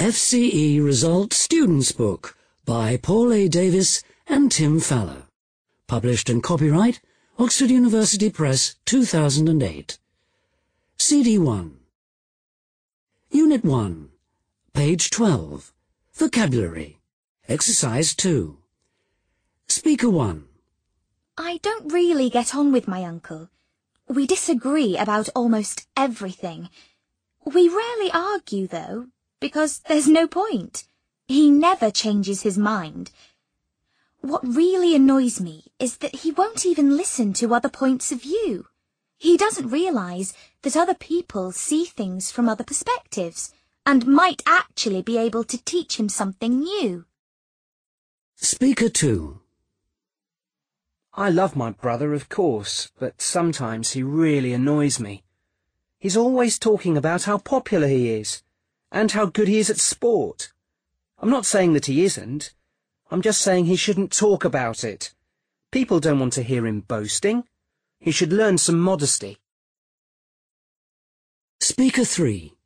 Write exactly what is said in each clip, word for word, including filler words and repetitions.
F C E Result Students Book by Paul A. Davis and Tim Faller. Published and copyright Oxford University Press two thousand eight. C D one. Unit one. Page twelve. Vocabulary. Exercise two. Speaker one. I don't really get on with my uncle. We disagree about almost everything. We rarely argue, though, because there's no point. He never changes his mind. What really annoys me is that he won't even listen to other points of view. He doesn't realise that other people see things from other perspectives and might actually be able to teach him something new. Speaker two. I love my brother, of course, but sometimes he really annoys me. He's always talking about how popular he is, and how good he is at sport. I'm not saying that he isn't. I'm just saying he shouldn't talk about it. People don't want to hear him boasting. He should learn some modesty. Speaker three.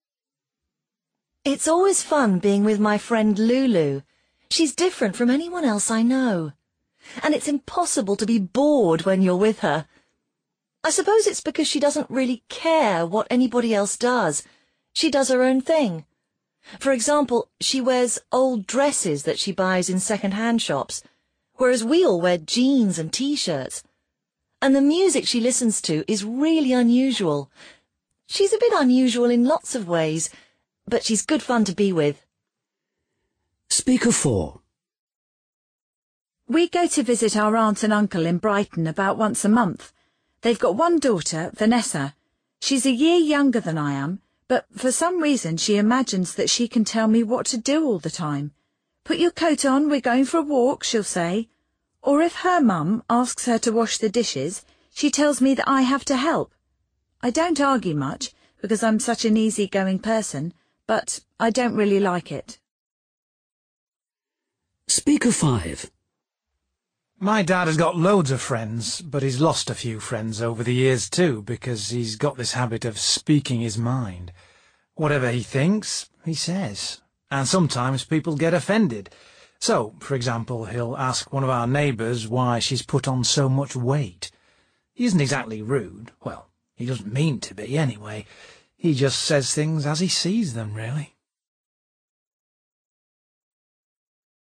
It's always fun being with my friend Lulu. She's different from anyone else I know. And it's impossible to be bored when you're with her. I suppose it's because she doesn't really care what anybody else does. She does her own thing. For example, she wears old dresses that she buys in second-hand shops, whereas we all wear jeans and T-shirts. And the music she listens to is really unusual. She's a bit unusual in lots of ways, but she's good fun to be with. Speaker four. We go to visit our aunt and uncle in Brighton about once a month. They've got one daughter, Vanessa. She's a year younger than I am, but for some reason she imagines that she can tell me what to do all the time. Put your coat on, we're going for a walk, she'll say. Or if her mum asks her to wash the dishes, she tells me that I have to help. I don't argue much, because I'm such an easy-going person, but I don't really like it. Speaker five. My dad has got loads of friends, but he's lost a few friends over the years too, because he's got this habit of speaking his mind. Whatever he thinks, he says. And sometimes people get offended. So, for example, he'll ask one of our neighbours why she's put on so much weight. He isn't exactly rude. Well, he doesn't mean to be, anyway. He just says things as he sees them, really.